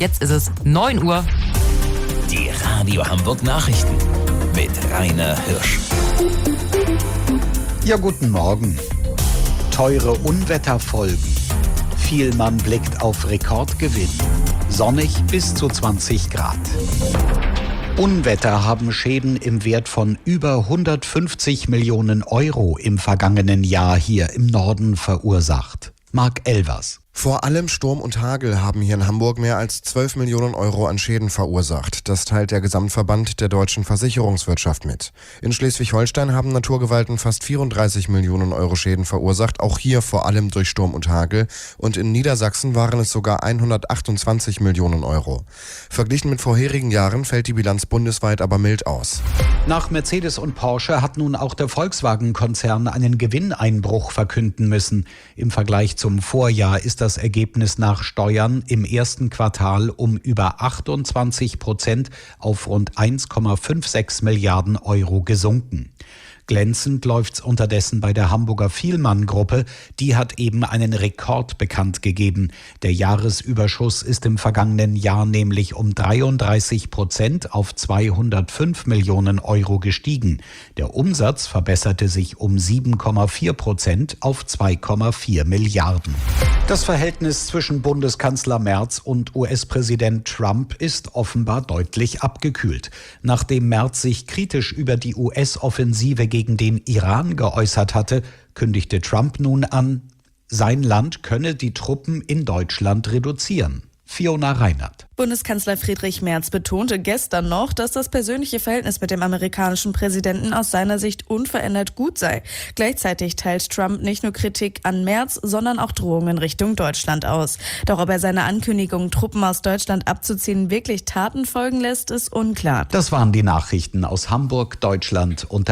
Jetzt ist es 9 Uhr. Die Radio Hamburg Nachrichten mit Rainer Hirsch. Ja, guten Morgen. Teure Unwetterfolgen. Vielmann blickt auf Rekordgewinn. Sonnig bis zu 20 Grad. Unwetter haben Schäden im Wert von über 150 Millionen Euro im vergangenen Jahr hier im Norden verursacht. Marc Elvers. Vor allem Sturm und Hagel haben hier in Hamburg mehr als 12 Millionen Euro an Schäden verursacht. Das teilt der Gesamtverband der deutschen Versicherungswirtschaft mit. In Schleswig-Holstein haben Naturgewalten fast 34 Millionen Euro Schäden verursacht, auch hier vor allem durch Sturm und Hagel. Und in Niedersachsen waren es sogar 128 Millionen Euro. Verglichen mit vorherigen Jahren fällt die Bilanz bundesweit aber mild aus. Nach Mercedes und Porsche hat nun auch der Volkswagen-Konzern einen Gewinneinbruch verkünden müssen. Im Vergleich zum Vorjahr ist das Ergebnis nach Steuern im ersten Quartal um über 28% auf rund 1,56 Milliarden Euro gesunken. Glänzend läuft's unterdessen bei der Hamburger Vielmann-Gruppe. Die hat eben einen Rekord bekannt gegeben. Der Jahresüberschuss ist im vergangenen Jahr nämlich um 33% auf 205 Millionen Euro gestiegen. Der Umsatz verbesserte sich um 7,4% auf 2,4 Milliarden. Das Verhältnis zwischen Bundeskanzler Merz und US-Präsident Trump ist offenbar deutlich abgekühlt. Nachdem Merz sich kritisch über die US-Offensive gegen den Iran geäußert hatte, kündigte Trump nun an, sein Land könne die Truppen in Deutschland reduzieren. Fiona Reinert. Bundeskanzler Friedrich Merz betonte gestern noch, dass das persönliche Verhältnis mit dem amerikanischen Präsidenten aus seiner Sicht unverändert gut sei. Gleichzeitig teilt Trump nicht nur Kritik an Merz, sondern auch Drohungen Richtung Deutschland aus. Doch ob er seine Ankündigung, Truppen aus Deutschland abzuziehen, wirklich Taten folgen lässt, ist unklar. Das waren die Nachrichten aus Hamburg, Deutschland und